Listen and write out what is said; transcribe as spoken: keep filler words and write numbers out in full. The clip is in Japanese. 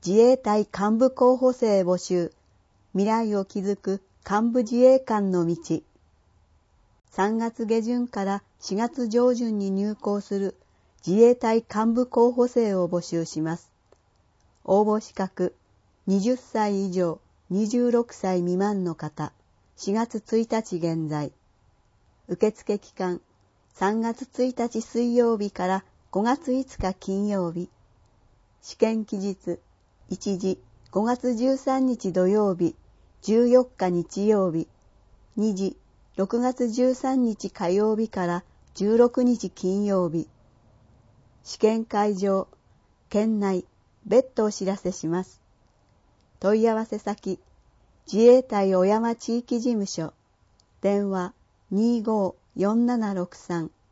自衛隊幹部候補生募集、未来を築く幹部自衛官の道。さんがつげじゅんからしがつじょうじゅんに入校する自衛隊幹部候補生を募集します。応募資格、はたち以上、にじゅうろくさい未満の方、しがつついたち現在。受付期間、さんがつついたち水曜日からごがついつか金曜日。試験期日、いちじ、ごがつじゅうさんにち土曜日、じゅうよっか日曜日。にじ、ろくがつじゅうさんにち火曜日からじゅうろくにち金曜日。試験会場、県内、別途お知らせします。問い合わせ先、自衛隊小山地域事務所、電話にじゅうご よんななろくさん